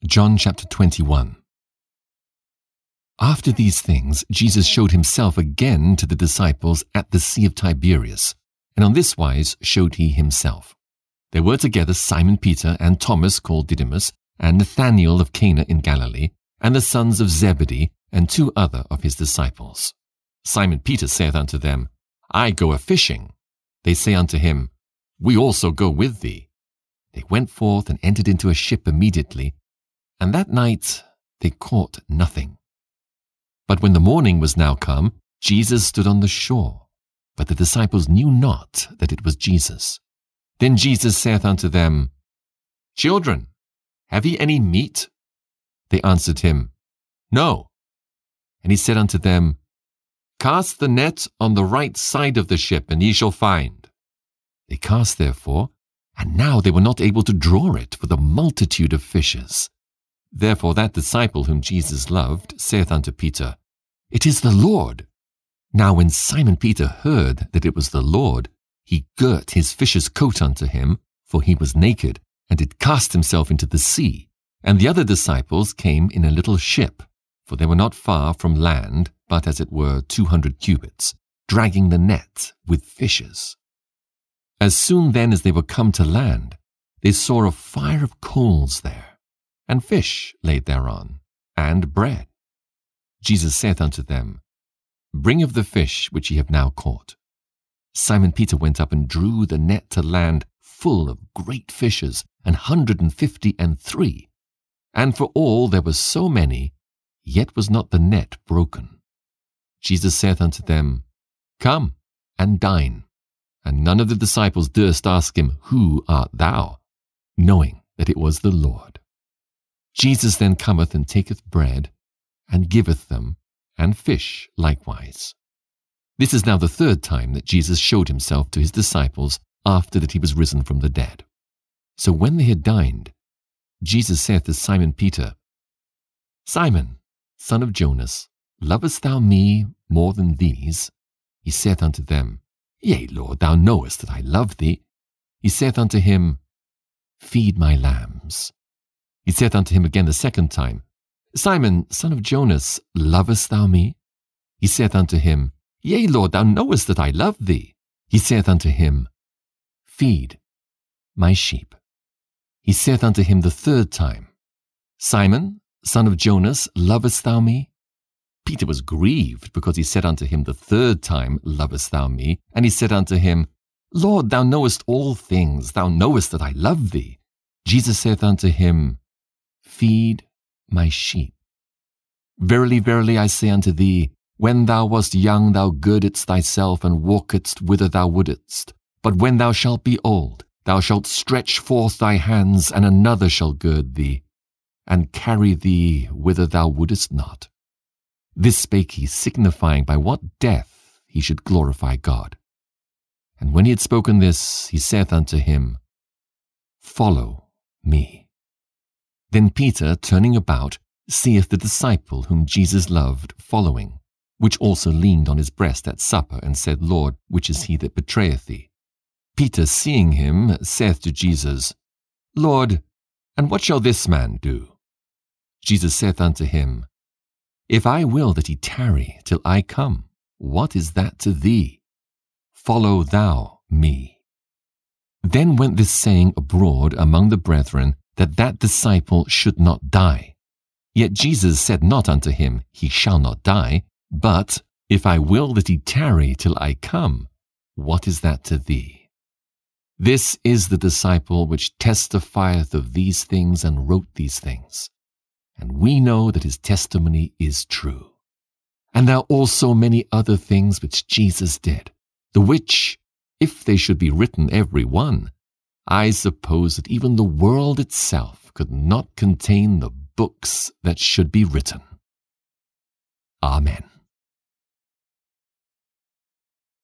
John chapter 21. After these things, Jesus showed himself again to the disciples at the Sea of Tiberias, and on this wise showed he himself. There were together Simon Peter and Thomas called Didymus, and Nathanael of Cana in Galilee, and the sons of Zebedee, and 2 other of his disciples. Simon Peter saith unto them, I go a-fishing. They say unto him, We also go with thee. They went forth and entered into a ship immediately, and that night they caught nothing. But when the morning was now come, Jesus stood on the shore, but the disciples knew not that it was Jesus. Then Jesus saith unto them, Children, have ye any meat? They answered him, No. And he said unto them, Cast the net on the right side of the ship, and ye shall find. They cast therefore, and now they were not able to draw it for the multitude of fishes. Therefore that disciple whom Jesus loved saith unto Peter, It is the Lord. Now when Simon Peter heard that it was the Lord, he girt his fisher's coat unto him, for he was naked, and did cast himself into the sea. And the other disciples came in a little ship, for they were not far from land, but as it were 200 cubits, dragging the net with fishes. As soon then as they were come to land, they saw a fire of coals there, and fish laid thereon, and bread. Jesus saith unto them, Bring of the fish which ye have now caught. Simon Peter went up and drew the net to land full of great fishes, 153. And for all there were so many, yet was not the net broken. Jesus saith unto them, Come and dine. And none of the disciples durst ask him, Who art thou? Knowing that it was the Lord. Jesus then cometh and taketh bread, and giveth them, and fish likewise. This is now the 3rd time that Jesus showed himself to his disciples after that he was risen from the dead. So when they had dined, Jesus saith to Simon Peter, Simon, son of Jonas, lovest thou me more than these? He saith unto them, Yea, Lord, thou knowest that I love thee. He saith unto him, Feed my lambs. He saith unto him again the 2nd time, Simon, son of Jonas, lovest thou me? He saith unto him, Yea, Lord, thou knowest that I love thee. He saith unto him, Feed my sheep. He saith unto him the 3rd time, Simon, son of Jonas, lovest thou me? Peter was grieved, because he said unto him the 3rd time, Lovest thou me? And he said unto him, Lord, thou knowest all things, thou knowest that I love thee. Jesus saith unto him, Feed my sheep. Verily, verily, I say unto thee, when thou wast young, thou girdedst thyself, and walkedst whither thou wouldest. But when thou shalt be old, thou shalt stretch forth thy hands, and another shall gird thee, and carry thee whither thou wouldest not. This spake he, signifying by what death he should glorify God. And when he had spoken this, he saith unto him, Follow me. Then Peter, turning about, seeth the disciple whom Jesus loved following, which also leaned on his breast at supper, and said, Lord, which is he that betrayeth thee? Peter, seeing him, saith to Jesus, Lord, and what shall this man do? Jesus saith unto him, If I will that he tarry till I come, what is that to thee? Follow thou me. Then went this saying abroad among the brethren, that that disciple should not die. Yet Jesus said not unto him, He shall not die, but, If I will that he tarry till I come, what is that to thee? This is the disciple which testifieth of these things and wrote these things. And we know that his testimony is true. And there are also many other things which Jesus did, the which, if they should be written every one, I suppose that even the world itself could not contain the books that should be written. Amen.